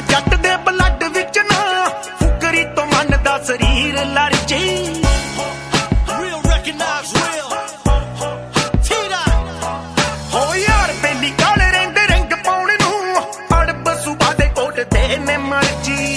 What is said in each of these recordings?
ਜੱਟ ਦੇ ਬਲੱਡ ਵਿੱਚ ਨਾ ਫੁਕਰੀ ਤੋਂ ਮਨ ਦਾ ਸਰੀਰ ਲਰਜੀ ਹੋ ਯਾਰ ਬੇਲੀ ਕਾਲੇ ਰਹਿੰਦੇ ਰੰਗ ਪਾਉਣ ਨੂੰ ਅੜਬ ਸੁਬਾ ਦੇ ਕੋਟ ਤੇ ਨੇ ਮਰਜੀ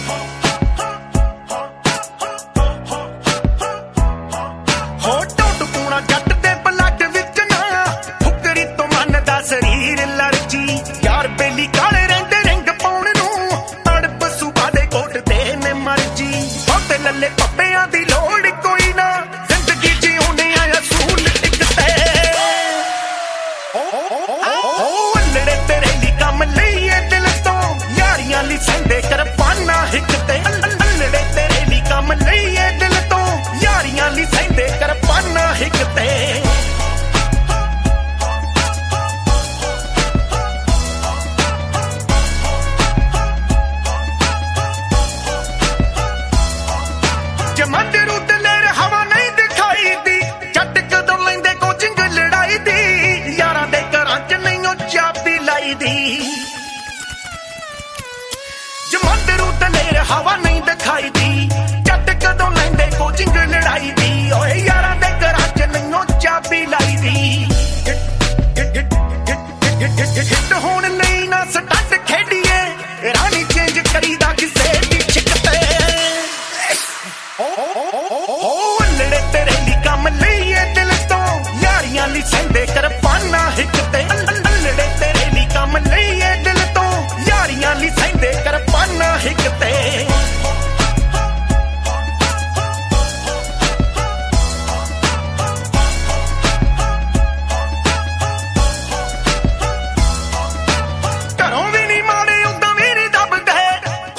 ਹੋ ਟੁੱਟ ਪੂਣਾ ਜੱਟ ਦੇ ਬਲੱਡ ਵਿੱਚ ਨਾ ਫੁਕਰੀ ਤੋਂ ਮਨ ਦਾ ਸਰੀਰ ਲਰਜੀ ਯਾਰ ਬੇਲੀ ਕਾਲੇ ਰਹਿੰਦੇ ਰੰਗ ਪਾਉਣ ਨੂੰ ਅੜਬ ਸੁਬਾ ਦੇ ਕੋਟ ਤੇ ਨੇ ਮਰਜੀ ਬਹੁਤੇ ਲੱਲੇ ਪੱਪਿਆਂ ਦੀ ਲੋੜ ਕੋਈ ਨਾ ਜ਼ਿੰਦਗੀ ਜਿਉਣੇ ਆ ਅਸੂਲ ਇੱਕ ਤੇ ਓ ਅੱਲੜੇ ਤੇਰੇ ਲਈ ਕੰਮ ਲਈਏ ਦਿਲ ਤੋਂ ਯਾਰੀਆਂ ਲਈ ਸਹਿੰਦੇ ਕਰਪਾਨਾ ਹਿੱਕ ਤੇ ਅੱਲੜੇ ਤੇਰੇ ਲਈ ਕੰਮ ਲਈਏ ਦਿਲ ਤੋਂ ਯਾਰੀਆਂ ਲਈ ਸਹਿੰਦੇ ਕਰਪਾਨਾ ਹਿੱਕ ਤੇ ਜਮੰਦਰੂ ਦਲੇਰ ਹਵਾ ਨਹੀਂ ਦਿਖਾਈ ਦੀ ਜੱਟ ਕਦੋਂ ਲੈਂਦੇ ਕੋਚਿੰਗ ਲੜਾਈ ਦੀ ਯਾਰਾਂ ਦੇ ਘਰਾਂ 'ਚ ਨਹੀਂ ਉਹ ਚਾਬੀ ਲਾਈ ਦੀ ਜਮੰਦਰੂ ਦਲੇਰ ਹਵਾ ਨਹੀਂ ਦਿਖਾਈ ਦੀ ਜੱਟ ਕਦੋਂ ਲੈਂਦੇ ਕੋਚਿੰਗ ਲੜਾਈ ਦੀ ਓਏ ਯਾਰਾਂ ਦੇ ਘਰਾਂ 'ਚ ਨਹੀਂ ਉਹ ਚਾਬੀ ਲਾਈ ਦੀ ਹਿੱਟ ਹੋਣ ਲਈ